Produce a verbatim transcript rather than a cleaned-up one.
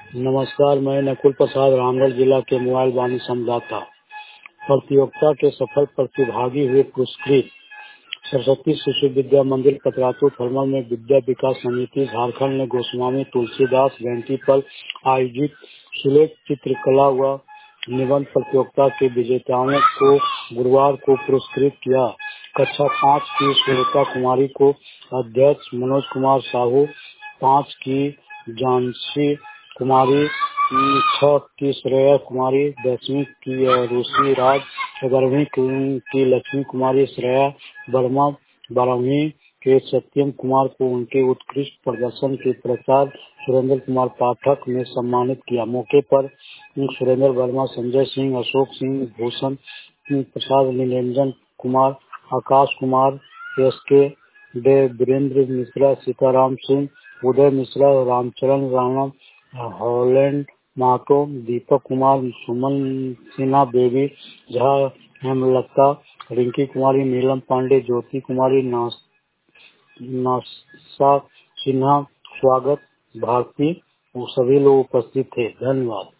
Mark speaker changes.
Speaker 1: नमस्कार, मैं नकुल प्रसाद रामगढ़ जिला के मोबाइल वाणी संवाददाता। प्रतियोगिता के सफल प्रतिभागी हुए पुरस्कृत सरस्वती शिशु विद्या मंदिर कतरातू थर्मल में विद्या विकास समिति झारखंड ने गोस्वामी तुलसीदास जयंती पर आयोजित सुलेख चित्रकला व निबंध प्रतियोगिता के विजेताओं को गुरुवार को पुरस्कृत किया। कक्षा पाँच की श्वेता कुमारी को अध्यक्ष मनोज कुमार साहू, पाँच की जानसी कुमारी, छह की श्रेया कुमारी, दसवीं की रूसी राज, ग्यारहवीं की लक्ष्मी कुमारी श्रेया वर्मा, बारहवीं के सत्यम कुमार को उनके उत्कृष्ट प्रदर्शन के प्रचार सुरेंद्र कुमार पाठक ने सम्मानित किया। मौके पर Surendra Verma, Sanjay Singh, Ashok Singh, Bhushan Prasad, Niranjan Kumar, Akash Kumar, S K Dey, Virendra Mishra, Sitaram Singh, Uday Mishra, Ramcharan Rana, Holland मातो, दीपक कुमार, सुमन सिन्हा, बेबी झा, हेमलता, रिंकी कुमारी, नीलम पांडे, ज्योति कुमारी, नासा सिन्हा, स्वागत भारती, वो सभी लोग उपस्थित थे। धन्यवाद।